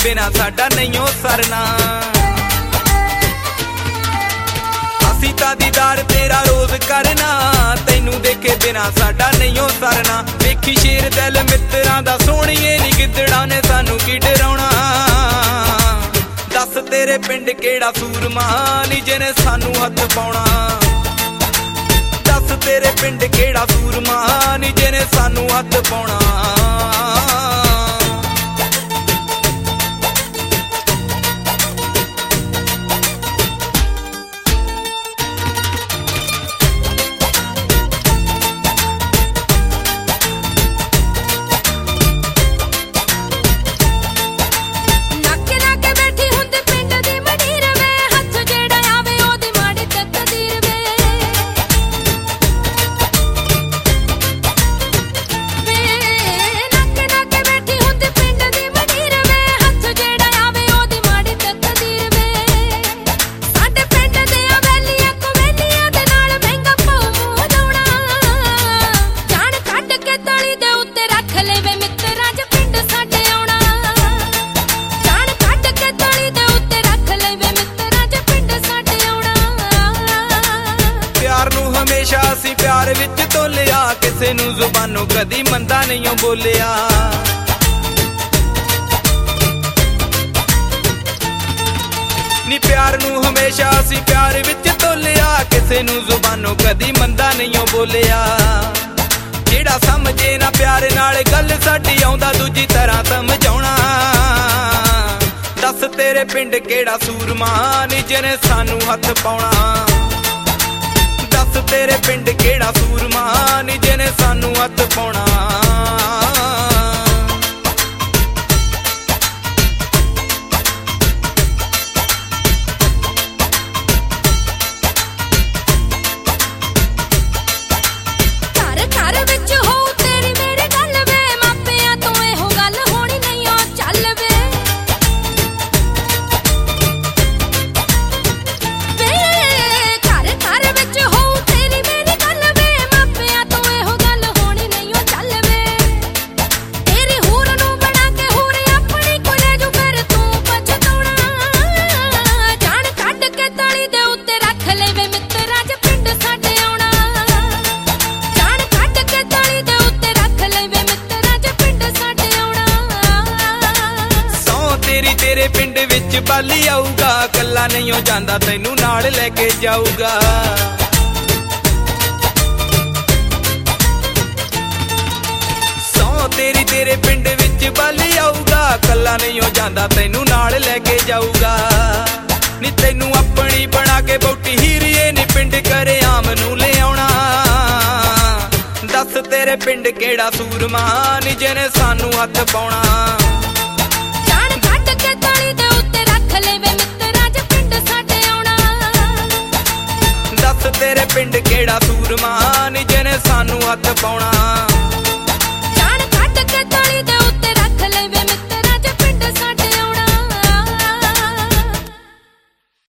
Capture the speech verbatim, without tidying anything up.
बिना साडा नहीं हो सरना। असी तां दीदार तेरा रोज करना, तैनू देखे बिना साडा नहीं हो सरना। वेखी शेर दिल मित्रां दा सोहणीए नी गिद्दड़ां ने सानू की डराउणा। दस तेरे पिंड केड़ा सूरमा नी जिने सानू हथ पाउणा। दस तेरे पिंड केड़ा सूरमा नी जिने सानू हथ पाउणा। हमेशा असी प्यार विच तोलिया, किसे नू जुबानों कदी मंदा नहीं बोलिया। नी प्यार नू हमेशा असी प्यार विच तोलिया, किसे नू जुबानों कदी मंदा नहीं बोलिया। जेड़ा समझे ना प्यार नाल गल साडी आउंदा दूजी तरह समझाउणा। दस तेरे पिंड केड़ा सूरमा नी जिने सानू हथ पाउणा। दस तेरे पिंड केड़ा सूरमा नी जिने सानू हथ पाउणा। तेरे पिंड विच बाली आऊगा, कल्ला नहीं हो जांदा तैनू नाल लेके जाऊगा। सौ तेरी तेरे पिंड विच बाली आऊगा, कल्ला नहीं हो जांदा तैनू नाल लेके जाऊगा। नी तैनू अपनी बना के बोटी हीरीए नी पिंड करे आम नू ले आउणा। दस तेरे पिंड केड़ा सूरमा नी जिने सानू हथ पाउणा। दस तेरे पिंड केड़ा सूरमा नी जिने सानू हथ पाउणा।